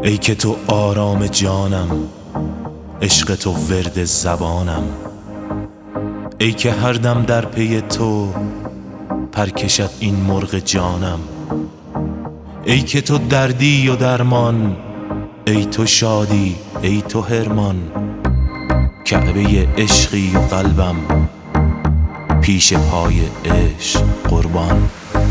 ای که تو آرام جانم، عشق تو ورد زبانم. ای که هر دم در پی تو پر کشد این مرغ جانم. ای که تو دردی و درمان، ای تو شادی، ای تو حرمان. کعبه عشقی و قلبم پیش پای عشق قربان.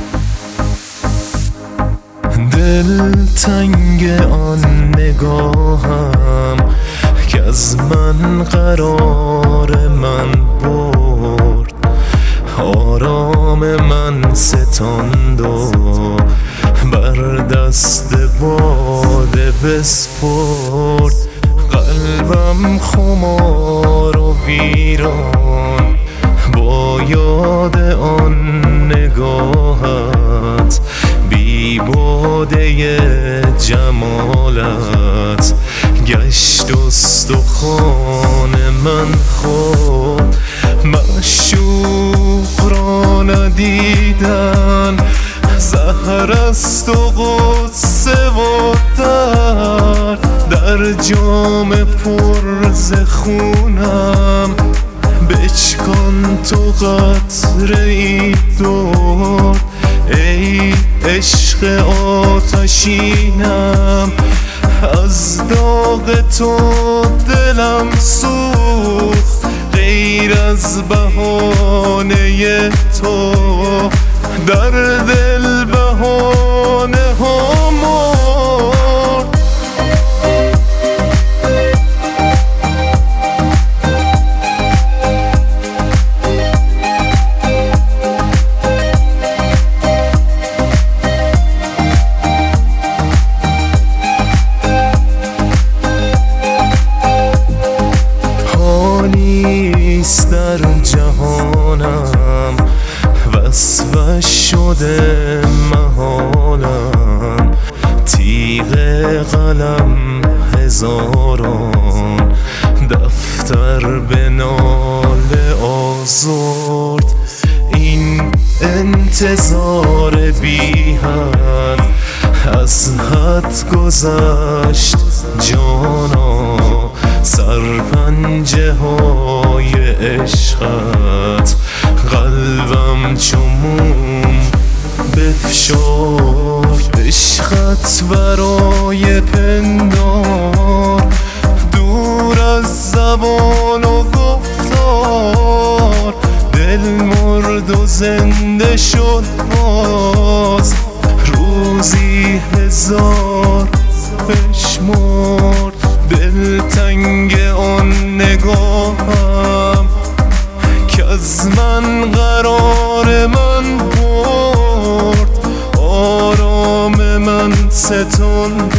دل تنگ آن نگاهم که از من قرار من برد، آرام من ستاند و بر دست باده بسپرد. قلبم خمار و ویران با یاد آن نگاهت، بی باده جمالت گشت استخوان من خود. معشوق را ندیدن زهر است و غصه و درد، در جام پر ز خونم بچکان تو قطره ای درد. ای عشق آتشینم، از داغ تو دلم سوخت، غیر از بهانه تو در دل بهانه ها مرد. حالیست در جهانم وصفش شده محالم، تیغ قلم هزاران دفتر به ناله آزرد. این انتظار بی حد از حد گذشت جانا، سرپنجه های عشقت قلبم چو موم بفشرد. عشقت برای پندار دور از زبان و گفتار، دل مرد و زنده شد باز، روزی هزار بشمرد. دل تنگ آن نگاهم که از من قرار من برد، آرام من ستاند